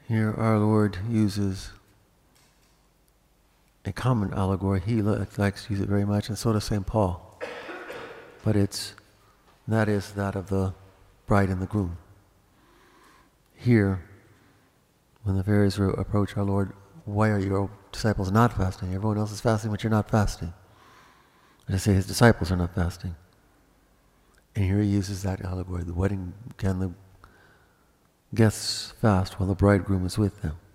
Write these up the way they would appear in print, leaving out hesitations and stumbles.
Here our Lord uses a common allegory. He likes to use it very much, and so does St. Paul. But that is that of the bride and the groom. Here, when the Pharisees approach our Lord, why are your disciples not fasting? Everyone else is fasting, but you're not fasting. And I say his disciples are not fasting. And here he uses that allegory. The wedding, can the guests fast while the bridegroom is with them?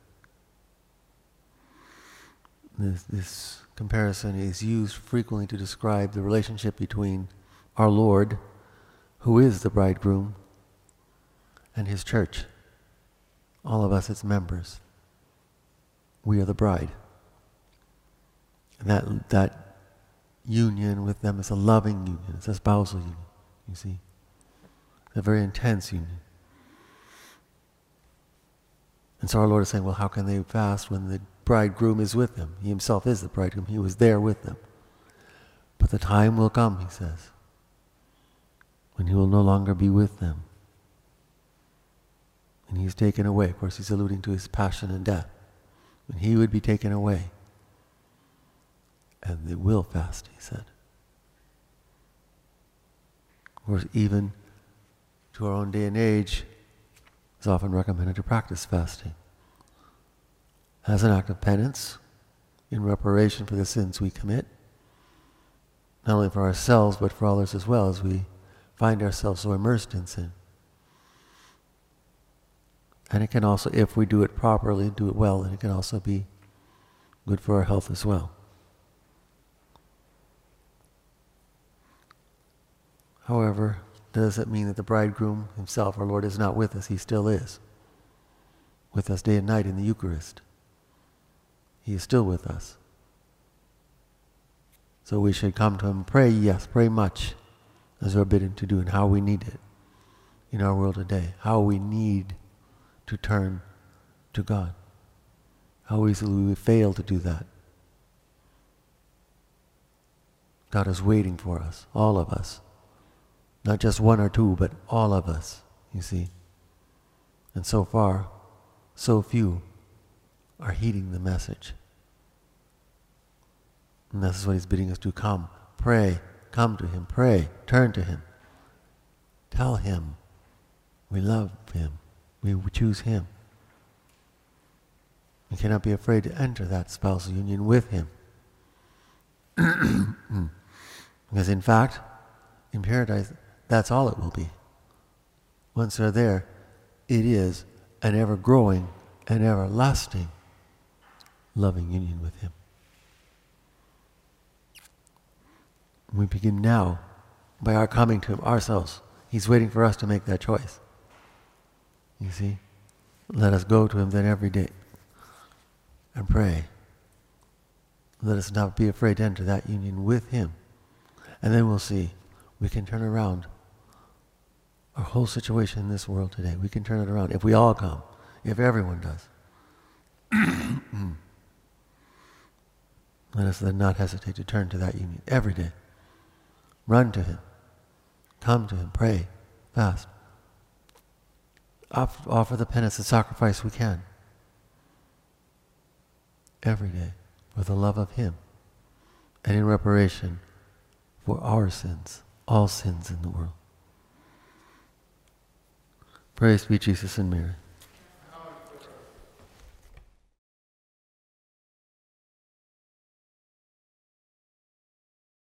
This comparison is used frequently to describe the relationship between our Lord, who is the bridegroom, and his church. All of us, its members. We are the bride. And that union with them is a loving union. It's a spousal union, you see. It's a very intense union. And so our Lord is saying, well, how can they fast when the bridegroom is with them? He himself is the bridegroom. He was there with them. But the time will come, he says, when he will no longer be with them. And he's taken away. Of course, he's alluding to his passion and death. When he would be taken away. And they will fast, he said. Of course, even to our own day and age, it's often recommended to practice fasting as an act of penance in reparation for the sins we commit, not only for ourselves but for others as well, as we find ourselves so immersed in sin. And it can also, if we do it properly, do it well, then it can also be good for our health as well. However, does it mean that the bridegroom himself, our Lord, is not with us? He still is. With us day and night in the Eucharist. He is still with us. So we should come to him and pray, yes, pray much, as we're bidden to do, and how we need it in our world today. How we need to turn to God. How easily we fail to do that. God is waiting for us, all of us. Not just one or two, but all of us, you see. And so far, so few are heeding the message. And this is what he's bidding us to come. Pray, come to him, pray, turn to him. Tell him we love him. We choose him. We cannot be afraid to enter that spousal union with him. Because in fact, in paradise, that's all it will be. Once they're there, it is an ever-growing and everlasting loving union with him. We begin now by our coming to him ourselves. He's waiting for us to make that choice. You see? Let us go to him then every day and pray. Let us not be afraid to enter that union with him. And then we'll see. We can turn around our whole situation in this world today. We can turn it around if we all come, if everyone does. Let us then not hesitate to turn to that union every day. Run to him. Come to him. Pray. Fast. Offer the penance, the sacrifice we can. Every day. For the love of him. And in reparation for our sins. All sins in the world. Praise be Jesus and Mary.